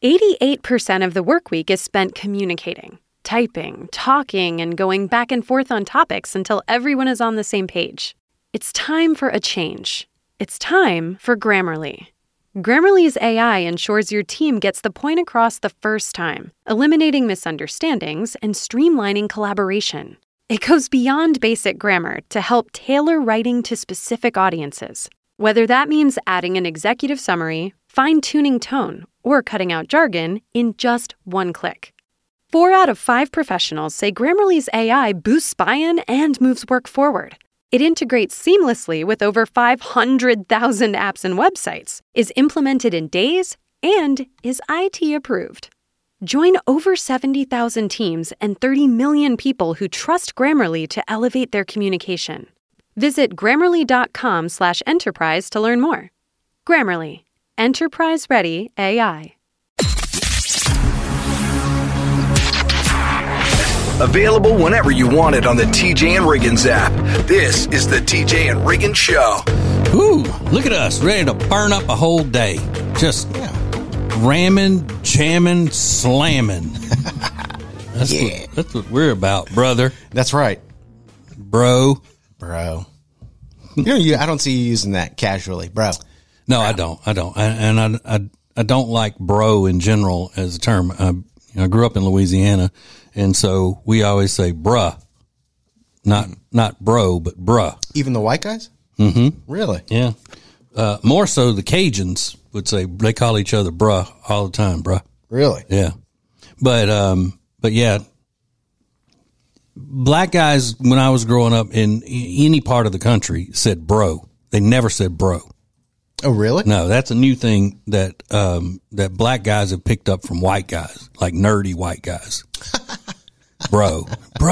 88% of the work week is spent communicating, typing, talking, and going back and forth on topics until everyone is on the same page. It's time for a change. It's time for Grammarly. Grammarly's AI ensures your team gets the point across the first time, eliminating misunderstandings and streamlining collaboration. It goes beyond basic grammar to help tailor writing to specific audiences, whether that means adding an executive summary, fine-tuning tone, or cutting out jargon in just one click. 4 out of 5 professionals say Grammarly's AI boosts buy-in and moves work forward. It integrates seamlessly with over 500,000 apps and websites, is implemented in days, and is IT approved. Join over 70,000 teams and 30 million people who trust Grammarly to elevate their communication. Visit Grammarly.com/enterprise to learn more. Grammarly. Enterprise-ready AI. Available whenever you want it on the TJ and Riggins app. This is the TJ and Riggins Show. Ooh, look at us, ready to burn up a whole day. Just ramming, jamming, slamming. That's what we're about, brother. That's right. Bro. I don't see you using that casually, bro. No, I don't. And I don't like bro in general as a term. I grew up in Louisiana, and so we always say bruh. Not bro, but bruh. Even the white guys? Mm-hmm. Really? Yeah. More so the Cajuns would say, they call each other bruh all the time, bruh. Really? Yeah. But yeah, black guys, when I was growing up in any part of the country, said bro. They never said bro. Oh, really? No, that's a new thing that that black guys have picked up from white guys, like nerdy white guys. Bro.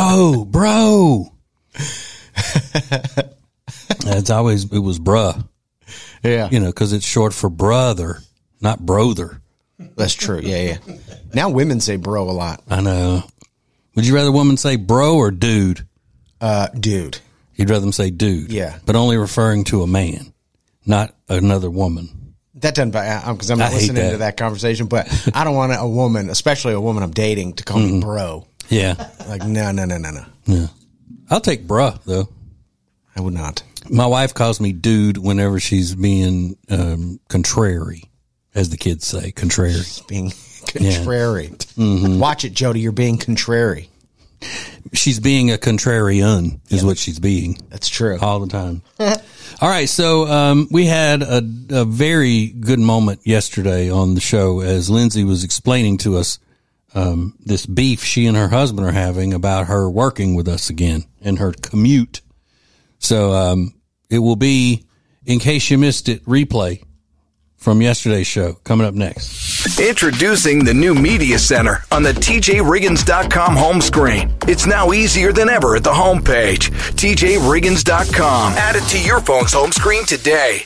It was bruh. Yeah. Because it's short for brother, not brother. That's true. Yeah. Now women say bro a lot. I know. Would you rather a woman say bro or dude? Dude. You'd rather them say dude. Yeah. But only referring to a man, not another woman. That doesn't, because I'm not listening to that conversation, but I don't want a woman, especially a woman I'm dating, to call me bro. Yeah. Like, no. Yeah. I'll take bruh, though. I would not. My wife calls me dude whenever she's being contrary, as the kids say, contrary. Being contrary. Yeah. Mm-hmm. Watch it, Jody. You're being contrary. She's being a contrarian is what she's being. That's true. All the time. All right. So we had a very good moment yesterday on the show as Lindsay was explaining to us this beef she and her husband are having about her working with us again and her commute. So it will be, in case you missed it, replay from yesterday's show coming up next. Introducing the new Media Center on the TJRiggins.com home screen. It's now easier than ever at the homepage, TJRiggins.com. Add it to your phone's home screen today.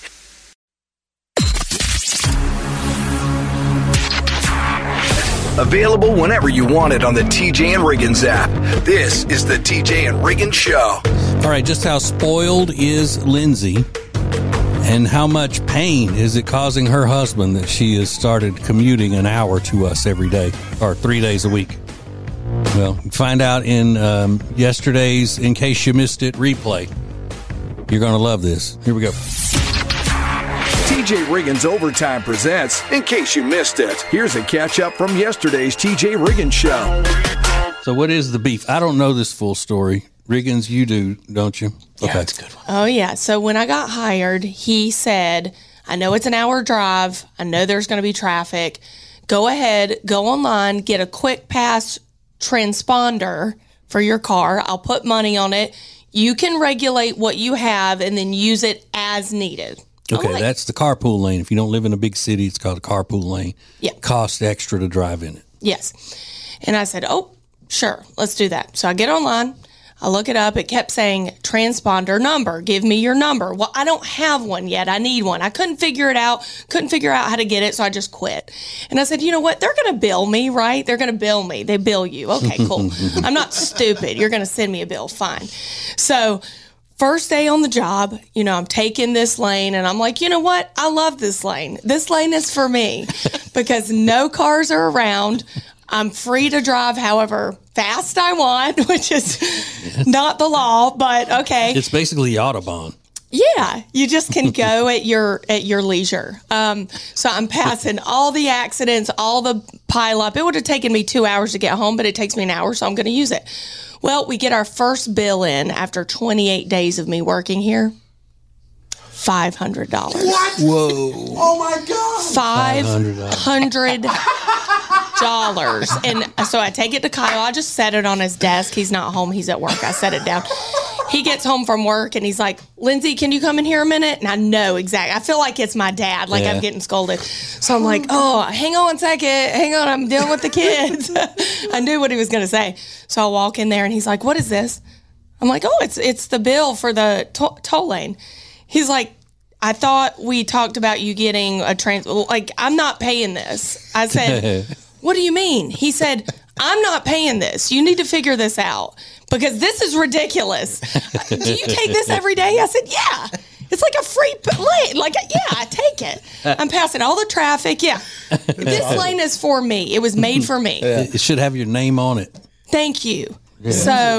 Available whenever you want it on the TJ and Riggins app. This is the TJ and Riggins Show. All right, just how spoiled is Lindsay, and how much pain is it causing her husband that she has started commuting an hour to us every day, or 3 days a week? Well, find out in yesterday's In Case You Missed It replay. You're going to love this. Here we go. TJ Riggins Overtime presents In Case You Missed It. Here's a catch-up from yesterday's TJ Riggins Show. So what is the beef? I don't know this full story. Riggins, you do, don't you? Yeah, okay. that's a good one. Oh, yeah. So when I got hired, he said, I know it's an hour drive. I know there's going to be traffic. Go ahead, go online, get a quick pass transponder for your car. I'll put money on it. You can regulate what you have and then use it as needed. Okay, that's the carpool lane. If you don't live in a big city, it's called a carpool lane. Yeah. Costs extra to drive in it. Yes. And I said, oh, sure, let's do that. So I get online. I look it up. It kept saying transponder number. Give me your number. Well, I don't have one yet. I need one. I couldn't figure it out. Couldn't figure out how to get it. So I just quit. And I said, you know what? They're going to bill me, right? They're going to bill me. They bill you. Okay, cool. I'm not stupid. You're going to send me a bill. Fine. So First day on the job, I'm taking this lane and I'm like, you know what? I love this lane. This lane is for me because no cars are around. I'm free to drive however fast I want, which is not the law, but okay. It's basically Autobahn. Yeah, you just can go at your leisure. So I'm passing all the accidents, all the pile up. It would have taken me 2 hours to get home, but it takes me an hour, so I'm going to use it. Well, we get our first bill in after 28 days of me working here. $500. What? Whoa. Oh, my God. $500. And so I take it to Kyle. I just set it on his desk. He's not home. He's at work. I set it down. He gets home from work and he's like, Lindsay, can you come in here a minute? And I know exactly. I feel like it's my dad. Like I'm getting scolded. So I'm like, oh, hang on a second. Hang on. I'm dealing with the kids. I knew what he was going to say. So I walk in there and he's like, what is this? I'm like, oh, it's the bill for the toll lane. He's like, I thought we talked about you getting a like, I'm not paying this. I said, what do you mean? He said, I'm not paying this. You need to figure this out because this is ridiculous. Do you take this every day? I said, yeah. It's like a free lane. Like, yeah, I take it. I'm passing all the traffic. Yeah. This lane is for me. It was made for me. It should have your name on it. Thank you. Yeah.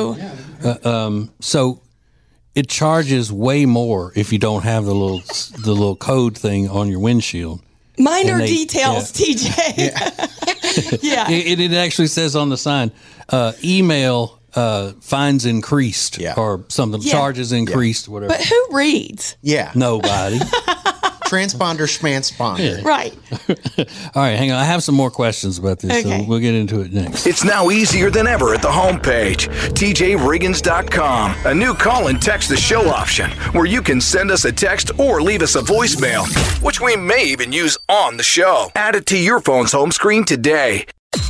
So it charges way more if you don't have the little code thing on your windshield. Minor details, TJ. Yeah. It actually says on the sign, email fines increased or something, charges increased, whatever. But who reads? Yeah. Nobody. Transponder, schmansponder. Right. All right, hang on. I have some more questions about this, so we'll get into it next. It's now easier than ever at the homepage, tjriggins.com. A new call and text the show option where you can send us a text or leave us a voicemail, which we may even use on the show. Add it to your phone's home screen today.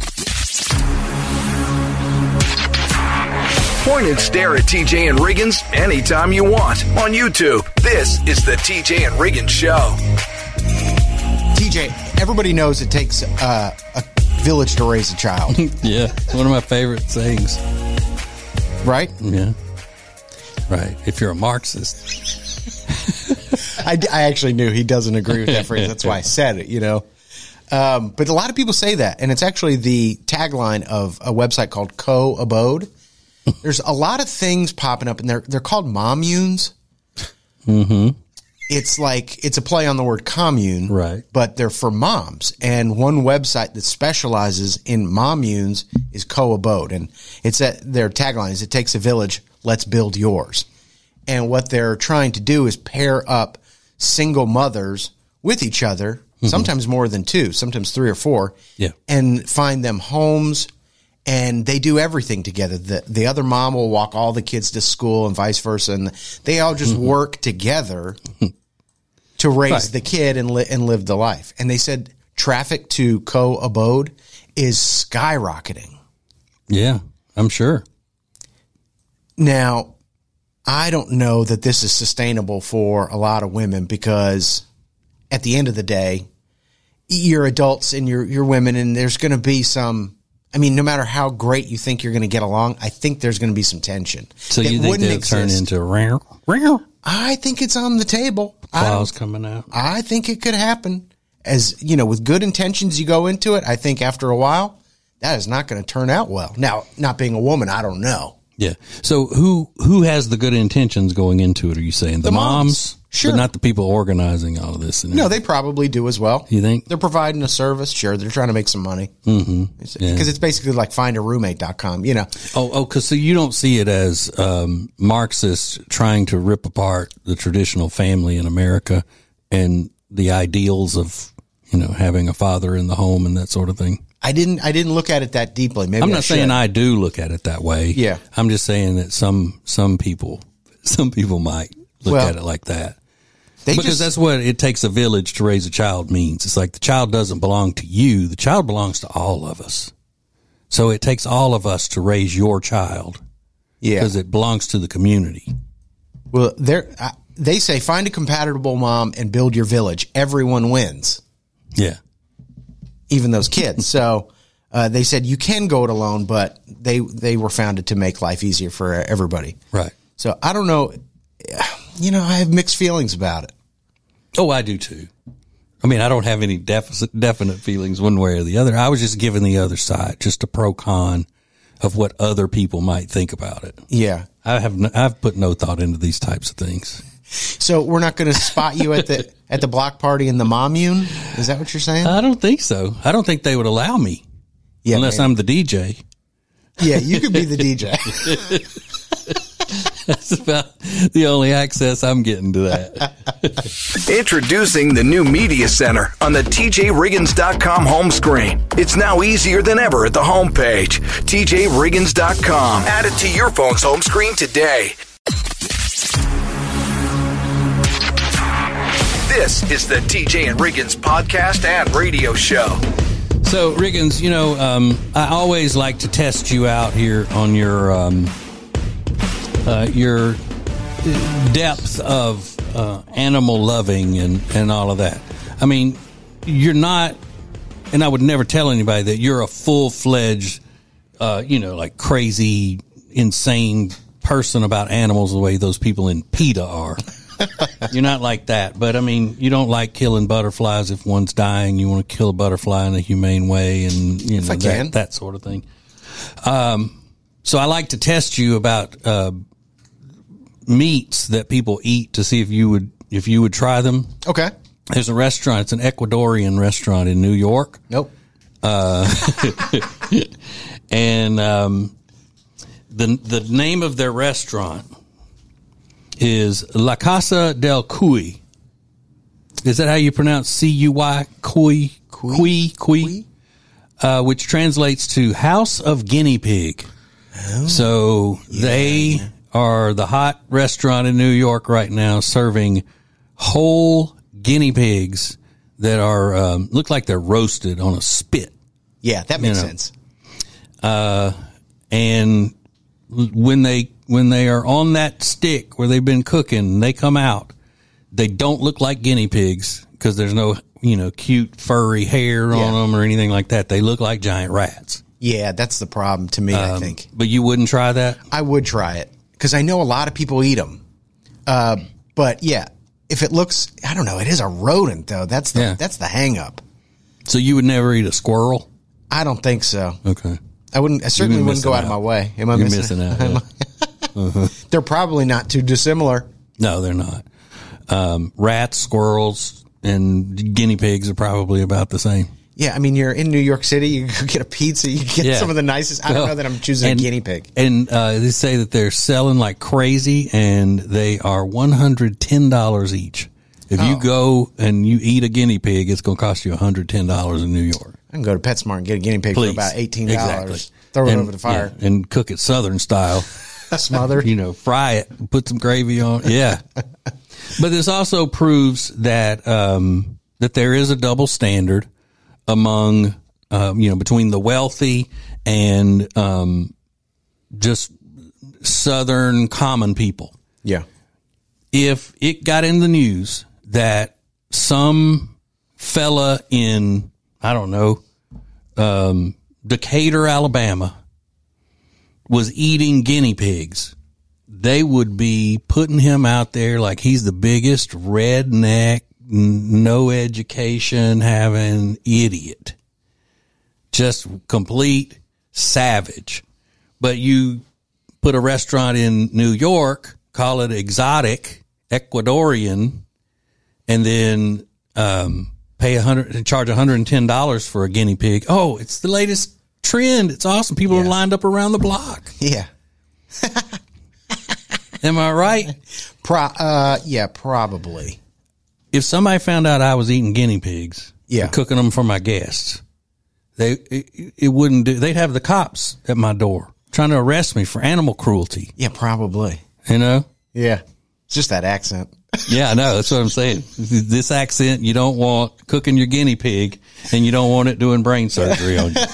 Point and stare at TJ and Riggins anytime you want on YouTube. This is the TJ and Riggins Show. TJ, everybody knows it takes a village to raise a child. Yeah, one of my favorite sayings. Right? Yeah. Right. If you're a Marxist. I actually knew he doesn't agree with that phrase. That's why I said it, But a lot of people say that, and it's actually the tagline of a website called Co-Abode. There's a lot of things popping up, and they're called mommunes. Mm-hmm. It's a play on the word commune, right? But they're for moms. And one website that specializes in mommunes is Co-Abode, and their tagline is "It takes a village, let's build yours." And what they're trying to do is pair up single mothers with each other, sometimes more than two, sometimes 3 or 4, and find them homes. And they do everything together. The other mom will walk all the kids to school and vice versa. And they all just work together to raise the kid and live the life. And they said traffic to Co-Abode is skyrocketing. Yeah, I'm sure. Now, I don't know that this is sustainable for a lot of women because at the end of the day, you're adults and you're women, and there's going to be some... no matter how great you think you're going to get along, I think there's going to be some tension. So you think they'll turn into real? I think it's on the table. Claws coming out. I think it could happen. As with good intentions, you go into it. I think after a while, that is not going to turn out well. Now, not being a woman, I don't know. Yeah. So who has the good intentions going into it? Are you saying the moms? Sure. But not the people organizing all of this. No, they probably do as well. You think? They're providing a service. Sure. They're trying to make some money. Mm-hmm. Because it's basically like findaroommate.com, because so you don't see it as Marxists trying to rip apart the traditional family in America and the ideals of, having a father in the home and that sort of thing. I didn't look at it that deeply. Maybe I'm not saying I do look at it that way. Yeah. I'm just saying that some people might look at it like that. Because that's what it takes a village to raise a child means. It's like the child doesn't belong to you. The child belongs to all of us. So it takes all of us to raise your child. Yeah. Because it belongs to the community. Well, they say find a compatible mom and build your village. Everyone wins. Yeah. Even those kids. So they said you can go it alone, but they were founded to make life easier for everybody. Right. So I don't know. I have mixed feelings about it. Oh, I do too. I mean, I don't have any definite feelings one way or the other. I was just giving the other side, just a pro-con of what other people might think about it. Yeah. I've put no thought into these types of things. So we're not going to spot you at the block party in the Mommune? Is that what you're saying? I don't think so. I don't think they would allow me unless I'm the DJ. Yeah, you could be the DJ. That's about the only access I'm getting to that. Introducing the new Media Center on the TJRiggins.com home screen. It's now easier than ever at the homepage. TJRiggins.com. Add it to your phone's home screen today. This is the TJ and Riggins podcast and radio show. So, Riggins, I always like to test you out here on your depth of animal loving and all of that. I mean, you're not, and I would never tell anybody that you're a full-fledged, like crazy, insane person about animals the way those people in PETA are. You're not like that. But, I mean, you don't like killing butterflies if one's dying. You want to kill a butterfly in a humane way and, that sort of thing. So I like to test you about meats that people eat to see if you would try them. Okay. There's a restaurant. It's an Ecuadorian restaurant in New York. Nope. And the name of their restaurant is La Casa del Cuy. Is that how you pronounce C-U-Y? Cuy? Cuy? Which translates to House of Guinea Pig. Oh, so they are the hot restaurant in New York right now serving whole guinea pigs that are look like they're roasted on a spit. Yeah, that makes sense. And when they are on that stick where they've been cooking, they come out. They don't look like guinea pigs because there's no cute furry hair on them or anything like that. They look like giant rats. Yeah, that's the problem to me, I think. But you wouldn't try that? I would try it because I know a lot of people eat them. But yeah, if it looks, I don't know, it is a rodent though. That's the hang up. So you would never eat a squirrel? I don't think so. Okay. I certainly wouldn't go out of my way. Am I missing out? Yeah. They're probably not too dissimilar. No, they're not. Rats, squirrels, and guinea pigs are probably about the same. Yeah, I mean, you're in New York City, you could get a pizza, you get some of the nicest. I don't know that I'm choosing a guinea pig. And they say that they're selling like crazy, and they are $110 each. If you go and you eat a guinea pig, it's going to cost you $110 in New York. I can go to PetSmart and get a guiney pig for about $18. Exactly. Throw it over the fire. Yeah, and cook it Southern style. Smothered. Fry it, put some gravy on it. Yeah. But this also proves that that there is a double standard among, between the wealthy and just Southern common people. Yeah. If it got in the news that some fella in, I don't know, Decatur, Alabama, was eating guinea pigs, they would be putting him out there like he's the biggest redneck, no education having idiot. Just complete savage. But you put a restaurant in New York, call it exotic, Ecuadorian, and then charge $110 for a guinea pig. Oh, it's the latest trend. It's awesome. People are lined up around the block. Yeah. Am I right? Yeah, probably. If somebody found out I was eating guinea pigs, and cooking them for my guests, it wouldn't do. They'd have the cops at my door trying to arrest me for animal cruelty. Yeah, probably. Yeah. It's just that accent. Yeah, I know. That's what I'm saying. This accent, you don't want cooking your guinea pig, and you don't want it doing brain surgery on you.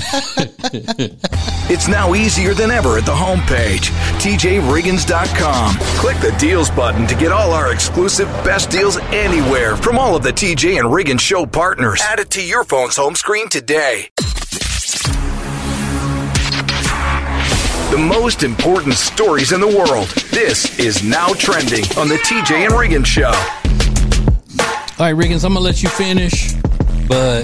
It's now easier than ever at the homepage, TJRiggins.com. Click the deals button to get all our exclusive best deals anywhere from all of the TJ and Riggins show partners. Add it to your phone's home screen today. The The most important stories in the world. This is Now Trending on the TJ and Riggins Show. All right, Riggins, I'm going to let you finish, but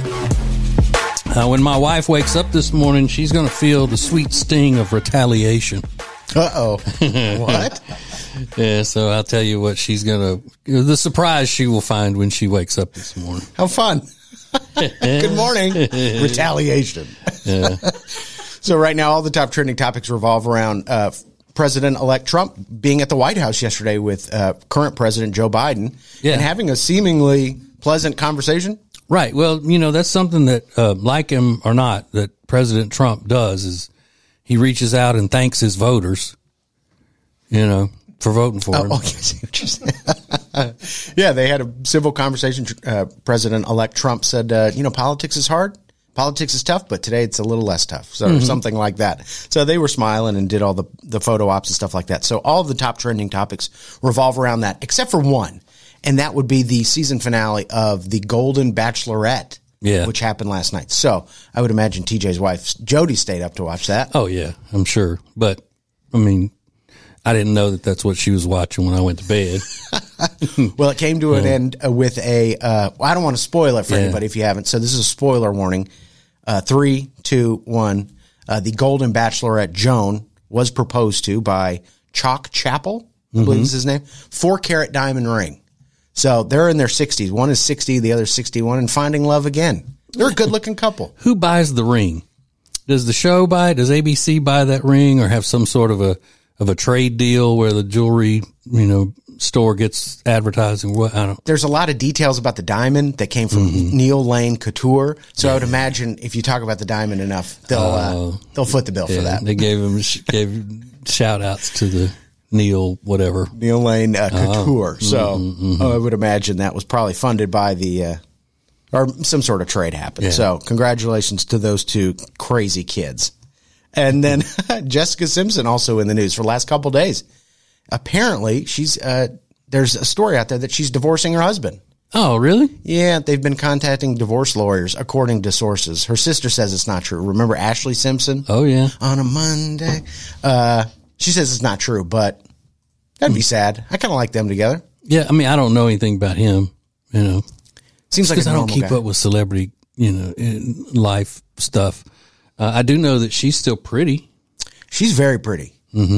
when my wife wakes up this morning, she's going to feel the sweet sting of retaliation. Uh-oh. What? Yeah, so I'll tell you what she's going to, the surprise she will find when she wakes up this morning. How fun. Good morning. Retaliation. Yeah. So right now, all the top trending topics revolve around President-elect Trump being at the White House yesterday with current President Joe Biden and having a seemingly pleasant conversation. Right. Well, that's something that, like him or not, that President Trump does is he reaches out and thanks his voters, for voting for him. Okay. I see what you're saying. Yeah, they had a civil conversation. President-elect Trump said, politics is hard. Politics is tough, but today it's a little less tough. So something like that. So they were smiling and did all the photo ops and stuff like that. So all of the top trending topics revolve around that, except for one. And that would be the season finale of The Golden Bachelorette, which happened last night. So I would imagine TJ's wife, Jody, stayed up to watch that. Oh, yeah, I'm sure. But, I didn't know that that's what she was watching when I went to bed. Well, it came to an end with I don't want to spoil it for anybody if you haven't. So this is a spoiler warning. 3, 2, 1. The Golden Bachelorette, Joan, was proposed to by Chalk Chappell, I believe is his name. 4-carat diamond ring. So they're in their 60s. One is 60, the other 61, and finding love again. They're a good-looking couple. Who buys the ring? Does the show buy it? Does ABC buy that ring or have some sort of a trade deal where the jewelry, store gets advertising? What I don't. There's a lot of details about the diamond that came from Neil Lane Couture. So I would imagine if you talk about the diamond enough, they'll foot the bill for that. They gave shout outs to the Neil Lane Couture. So I would imagine that was probably funded by the or some sort of trade happened. Yeah. So congratulations to those two crazy kids. And then Jessica Simpson also in the news for the last couple of days. Apparently, she's there's a story out there that she's divorcing her husband. Oh, really? Yeah, they've been contacting divorce lawyers, according to sources. Her sister says it's not true. Remember Ashley Simpson? Oh, yeah. On a Monday. She says it's not true, but that'd be sad. I kind of like them together. Yeah, I don't know anything about him, Seems like a I don't keep up with celebrity, life stuff. I do know that she's still pretty. She's very pretty.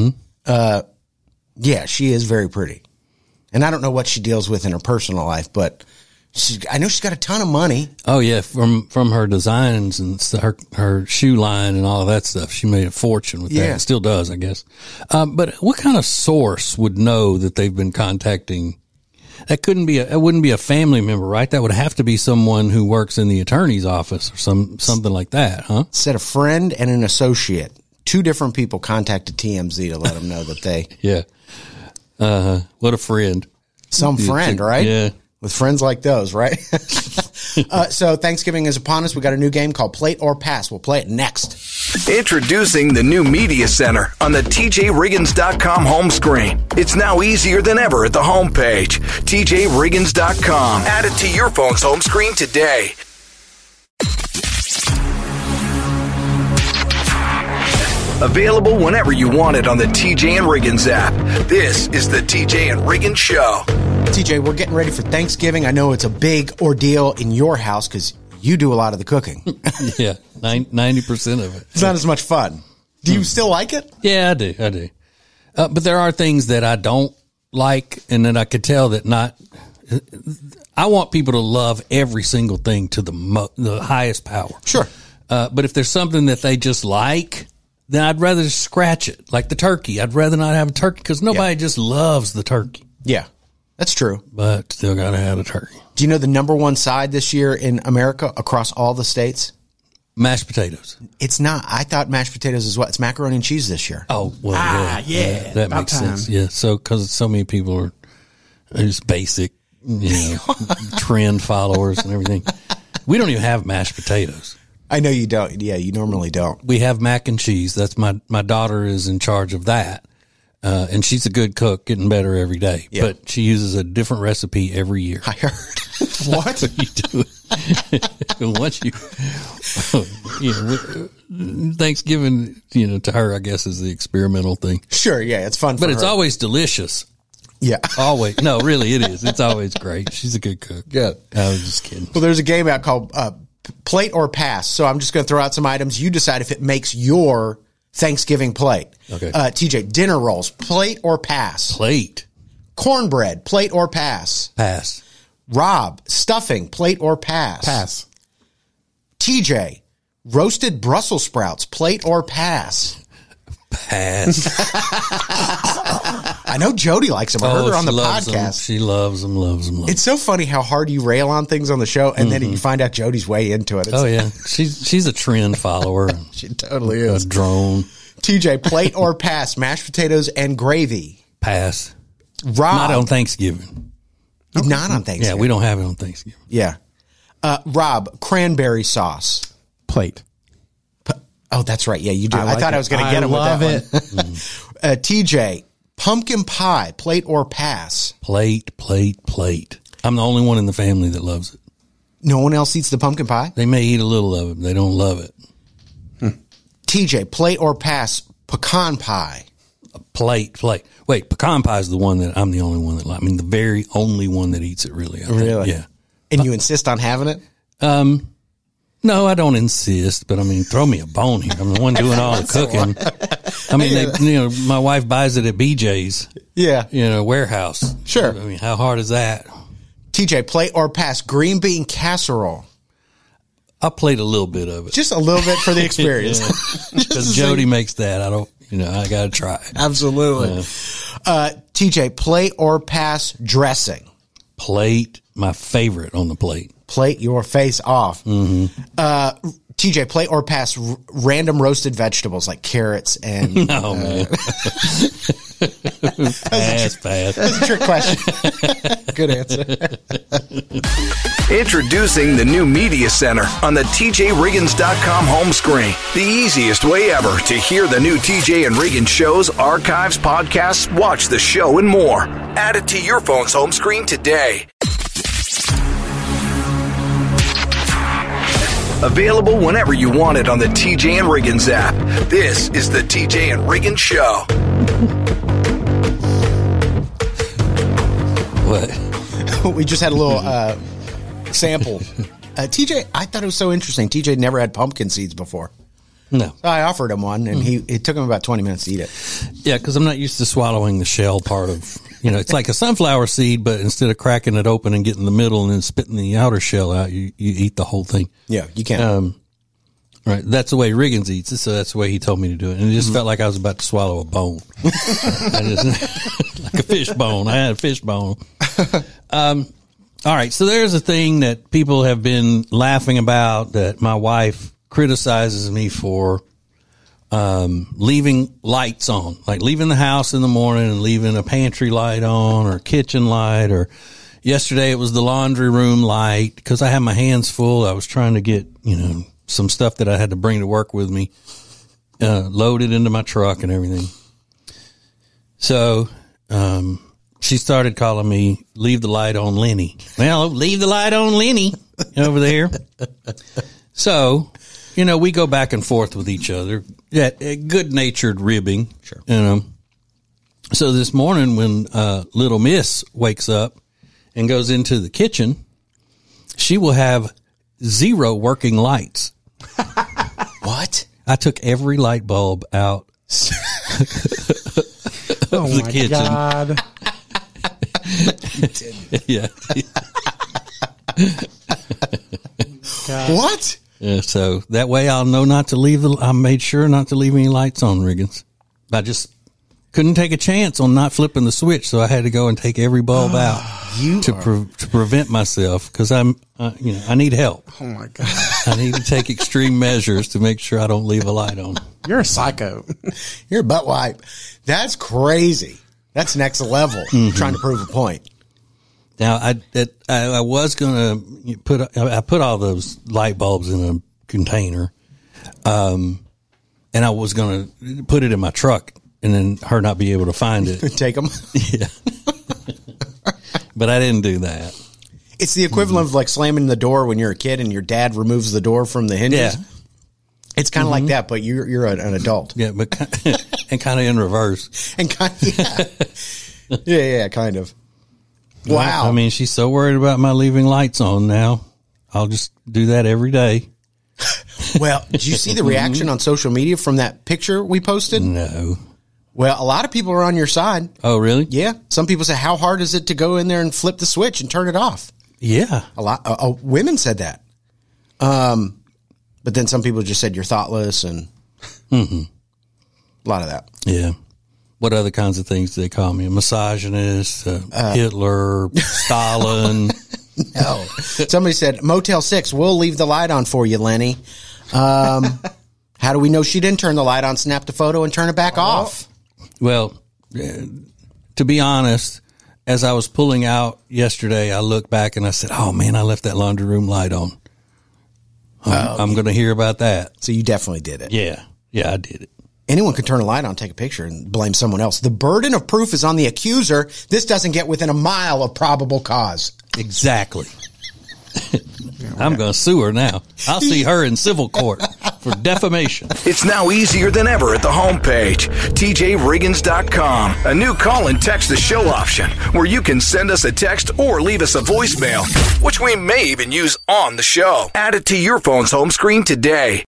Yeah, she is very pretty. And I don't know what she deals with in her personal life, but I know she's got a ton of money. Oh, yeah, from her designs and her shoe line and all of that stuff. She made a fortune with that. Still does, I guess. But what kind of source would know that they've been contacting? It wouldn't be a family member, right? That would have to be someone who works in the attorney's office or something like that, huh? Said a friend and an associate. 2 different people contacted TMZ to let them know that they... Yeah. What a friend. Some friend, right? Yeah. With friends like those, right? So Thanksgiving is upon us. We got a new game called Plate or Pass. We'll play it next. Introducing the new Media Center on the TJRiggins.com home screen. It's now easier than ever at the homepage. TJRiggins.com. Add it to your phone's home screen today. Available whenever you want it on the TJ and Riggins app. This is the TJ and Riggins Show. TJ, we're getting ready for Thanksgiving. I know it's a big ordeal in your house because you do a lot of the cooking. Yeah, 90% of it. It's not as much fun. Do you still like it? Yeah, I do. But there are things that I don't like and that I could tell that not... I want people to love every single thing to the highest power. Sure. But if there's something that they just like... then I'd rather just scratch it, like the turkey. I'd rather not have a turkey because nobody just loves the turkey. Yeah, that's true. But still got to have a turkey. Do you know the number one side this year in America across all the states? Mashed potatoes. It's not. I thought mashed potatoes is what? It's macaroni and cheese this year. Oh, well, that makes sense. Yeah, so because so many people are just basic, trend followers and everything. We don't even have mashed potatoes. I know you don't. Yeah, you normally don't. We have mac and cheese. That's my daughter is in charge of that. And she's a good cook, getting better every day. Yeah. But she uses a different recipe every year. I heard. What? You do. Once Thanksgiving, to her, I guess, is the experimental thing. Sure, yeah, it's fun for But it's her. always delicious. Yeah. Always. No, really, it is. It's always great. She's a good cook. Good. I was just kidding. Well, there's a game out called Plate or Pass. So I'm just going to throw out some items. You decide if it makes your Thanksgiving plate. Okay. TJ, dinner rolls, plate or pass? Plate. Cornbread, plate or pass? Pass. Rob, stuffing, plate or pass? Pass. TJ, roasted Brussels sprouts, plate or pass? Pass. I know Jody likes them. I heard her on she the loves them. podcast. She loves them, loves them, loves them. It's so funny how hard you rail on things on the show, and then you find out Jody's way into it. It's, Oh, yeah. She's a trend follower. she totally A is. drone. TJ, plate or pass? Mashed potatoes and gravy. Pass. Rob, Not on Thanksgiving. not on Thanksgiving. Yeah, we don't have it on Thanksgiving. Yeah. Rob, cranberry sauce. Plate. Oh, that's right. Yeah, you do. I like thought it. I was going to get him love with that one. TJ, pumpkin pie, plate or pass? Plate. I'm the only one in the family that loves it. No one else eats the pumpkin pie? They may eat a little of it, but they don't love it. TJ, plate or pass? Pecan pie. Plate. Wait, pecan pie is the one that I'm the only one that likes. I mean, the very only one that eats it, really. I think. Really? Yeah. And you insist on having it? No, I don't insist, but I mean, throw me a bone here. I'm the one doing all the cooking. I mean, my wife buys it at BJ's, Yeah. warehouse. Sure. I mean, how hard is that? TJ, plate or pass? Green bean casserole. I played a little bit of it. Just a little bit for the experience. Because Jody makes that. I don't, I got to try it. Absolutely. TJ, plate or pass? Dressing. Plate, my favorite on the plate. Plate your face off. TJ, plate or pass? Random roasted vegetables like carrots and. Oh, man. Pass. That's a trick question. Good answer. Introducing the new Media Center on the TJRiggins.com home screen. The easiest way ever to hear the new TJ and Riggins shows, archives, podcasts, watch the show, and more. Add it to your phone's home screen today. Available whenever you want it on the TJ and Riggins app. This is the TJ and Riggins Show. What? We just had a little sample. TJ, I thought it was so interesting. TJ never had pumpkin seeds before. No. So I offered him one, and it took him about 20 minutes to eat it. Yeah, because I'm not used to swallowing the shell part of, it's like a sunflower seed, but instead of cracking it open and getting the middle and then spitting the outer shell out, you eat the whole thing. Yeah, you can't. Right. That's the way Riggins eats it, so that's the way he told me to do it. And it just felt like I was about to swallow a bone. Like a fish bone. I had a fish bone. All right. So there's a thing that people have been laughing about that my wife criticizes me for, leaving lights on, like leaving the house in the morning and leaving a pantry light on or kitchen light, or yesterday it was the laundry room light because I had my hands full. I was trying to get, some stuff that I had to bring to work with me, loaded into my truck and everything. So, she started calling me, leave the light on Lenny. Well, leave the light on Lenny over there. So, we go back and forth with each other. Yeah, good-natured ribbing. Sure. So this morning when little Miss wakes up and goes into the kitchen, she will have 0 working lights. What? I took every light bulb out of the kitchen. God. Yeah. What? Yeah, so that way I'll know not to leave I made sure not to leave any lights on, Riggins. I just couldn't take a chance on not flipping the switch, so I had to go and take every bulb out to prevent myself because I need help. Oh my God. I need to take extreme measures to make sure I don't leave a light on. You're a psycho. You're a butt wipe. That's crazy. That's next level. Trying to prove a point. Now I was gonna put all those light bulbs in a container, and I was gonna put it in my truck, and then her not be able to find it. Take them. Yeah, but I didn't do that. It's the equivalent of like slamming the door when you're a kid and your dad removes the door from the hinges. Yeah. It's kind of like that, but you're an adult. Yeah, but and kind of in reverse. And kind yeah, kind of. Wow. I mean, she's so worried about my leaving lights on now. I'll just do that every day. Well, did you see the reaction on social media from that picture we posted? No. Well, a lot of people are on your side. Oh, really? Yeah. Some people say, how hard is it to go in there and flip the switch and turn it off? Yeah. A lot. Women said that. But then some people just said you're thoughtless and a lot of that. Yeah. What other kinds of things do they call me? A misogynist, Hitler, Stalin. No. Somebody said, Motel 6, we'll leave the light on for you, Lenny. How do we know she didn't turn the light on, snap the photo, and turn it back off? Well, to be honest, as I was pulling out yesterday, I looked back and I said, oh, man, I left that laundry room light on. I'm going to hear about that. So you definitely did it. Yeah. Yeah, I did it. Anyone can turn a light on, take a picture, and blame someone else. The burden of proof is on the accuser. This doesn't get within a mile of probable cause. Exactly. I'm going to sue her now. I'll see her in civil court for defamation. It's now easier than ever at the homepage, tjriggins.com. A new call and text the show option where you can send us a text or leave us a voicemail, which we may even use on the show. Add it to your phone's home screen today.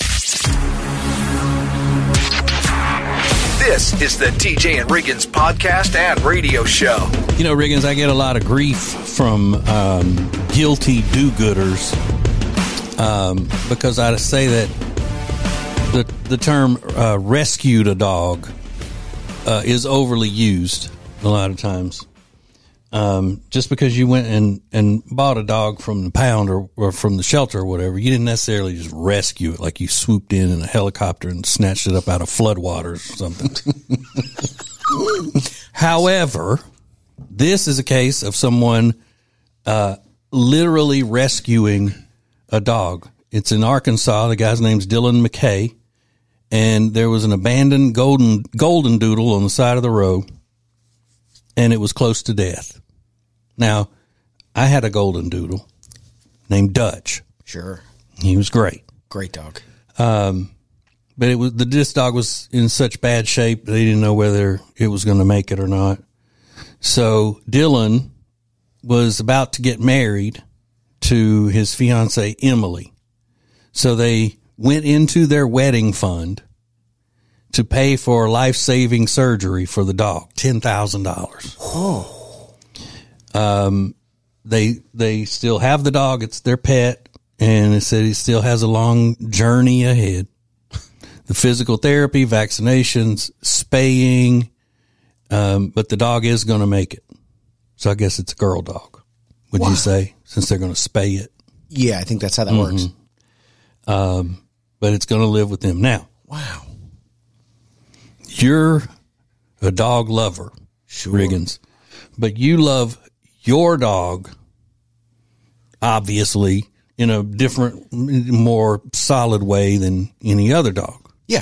This is the TJ and Riggins podcast and radio show. You know, Riggins, I get a lot of grief from guilty do-gooders because I say that the term rescued a dog is overly used a lot of times. Just because you went and bought a dog from the pound or from the shelter or whatever, you didn't necessarily just rescue it like you swooped in a helicopter and snatched it up out of floodwaters or something. However, this is a case of someone literally rescuing a dog. It's in Arkansas. The guy's name's Dylan McKay, and there was an abandoned golden doodle on the side of the road, and it was close to death. Now, I had a golden doodle named Dutch. Sure. He was great. Great dog. But this dog was in such bad shape, they didn't know whether it was going to make it or not. So Dylan was about to get married to his fiancée, Emily. So they went into their wedding fund to pay for life-saving surgery for the dog, $10,000. Oh. They still have the dog. It's their pet. And it said he still has a long journey ahead. The physical therapy, vaccinations, spaying. But the dog is going to make it. So I guess it's a girl dog, would you say, since they're going to spay it? Yeah, I think that's how that works. But it's going to live with them. Now, Wow. You're a dog lover, Sure. Riggins, but you love your dog, obviously, in a different, more solid way than any other dog. Yeah.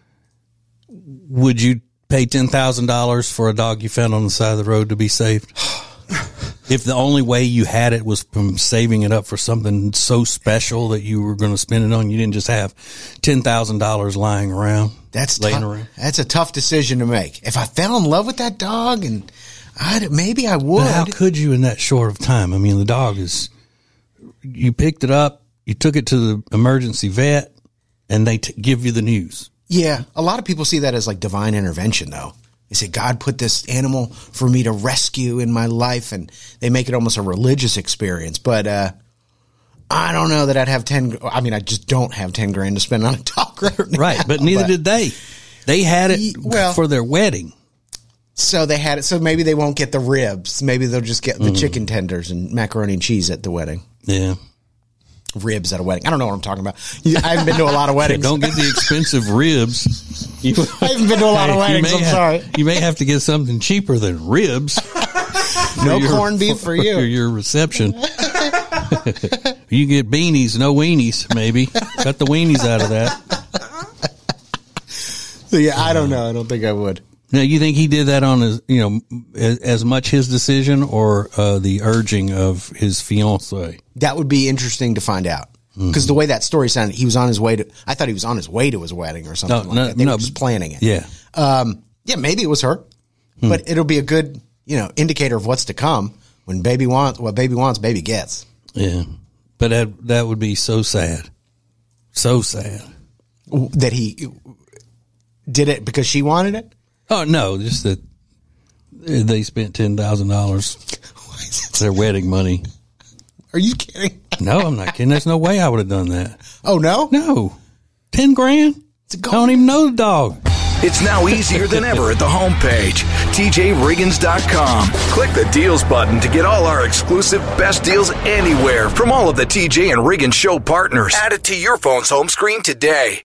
Would you pay $10,000 for a dog you found on the side of the road to be saved? If the only way you had it was from saving it up for something so special that you were going to spend it on, you didn't just have $10,000 lying around. That's laying tough. around. That's a tough decision to make. If I fell in love with that dog, and maybe I would. But how could you in that short of time? I mean, the dog is, you picked it up, you took it to the emergency vet, and they give you the news. Yeah, a lot of people see that as like divine intervention, though. They say, God put this animal for me to rescue in my life, and they make it almost a religious experience. But I don't know that I'd have I just don't have 10 grand to spend on a dog right now. Right, but neither did they. They had it for their wedding. So they had it. So maybe they won't get the ribs. Maybe they'll just get the chicken tenders and macaroni and cheese at the wedding. Yeah. Ribs at a wedding. I don't know what I'm talking about. I haven't been to a lot of weddings. Don't get the expensive ribs. I haven't been to a lot of weddings. I'm sorry. You may have to get something cheaper than ribs. No corned beef for you. For your reception. You get beanies, no weenies, maybe. Cut the weenies out of that. So yeah, I don't know. I don't think I would. Now, you think he did that on his, as much his decision or the urging of his fiancée? That would be interesting to find out. Because the way that story sounded, he was on his way to, I thought he was on his way to his wedding or something like that. They were just planning it. Yeah. Yeah, maybe it was her. But it'll be a good, indicator of what's to come. When baby wants, what baby wants, baby gets. Yeah. But that would be so sad. So sad. That he did it because she wanted it? Oh, no, just that they spent $10,000, their wedding money. Are you kidding? No, I'm not kidding. There's no way I would have done that. Oh, no? No. $10,000? I don't even know the dog. It's now easier than ever at the homepage, tjriggins.com. Click the deals button to get all our exclusive best deals anywhere from all of the TJ and Riggins show partners. Add it to your phone's home screen today.